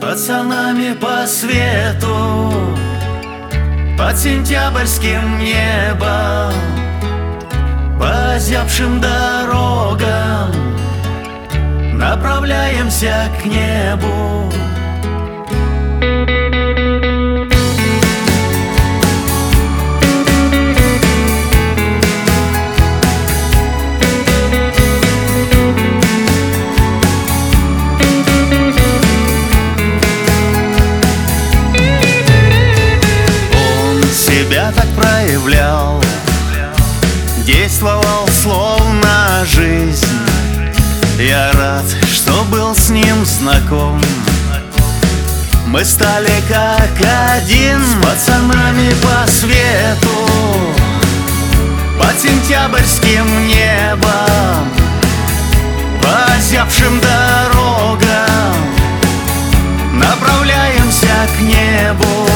пацанами по свету, под сентябрьским небом, по озябшим дорогам направляемся к небу. Себя так проявлял, действовал словно жизнь. Я рад, что был с ним знаком. Мы стали как один, с пацанами по свету, под сентябрьским небом, по озябшим дорогам направляемся к небу.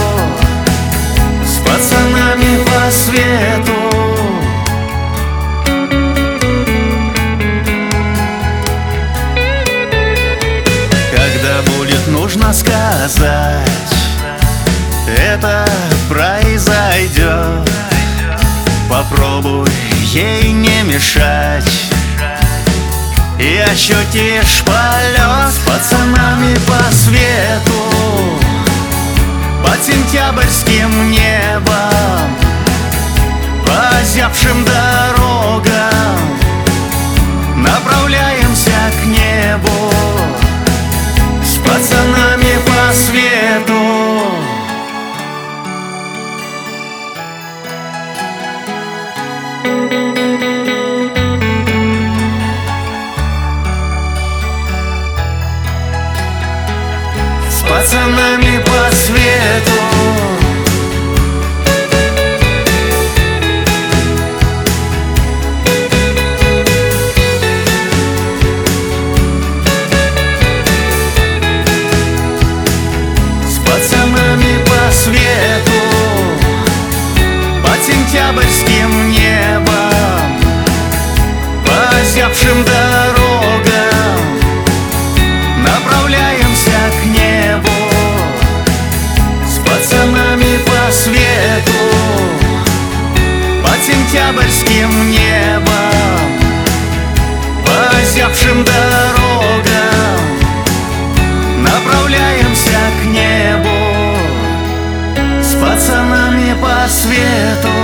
Пацанами по свету. Когда будет нужно сказать, это произойдет. Попробуй ей не мешать, и ощутишь полет. С пацанами по свету, под сентябрьским небом, по озябшим дорогам направляемся к небу. С пацанами по свету. С пацанами по свету. С пацанами по свету, под сентябрьским небом, по озябшим дорогам направляемся к небу. С пацанами по свету, под сентябрьским небом, по озябшим дорогам направляемся к небу. С пацанами по свету.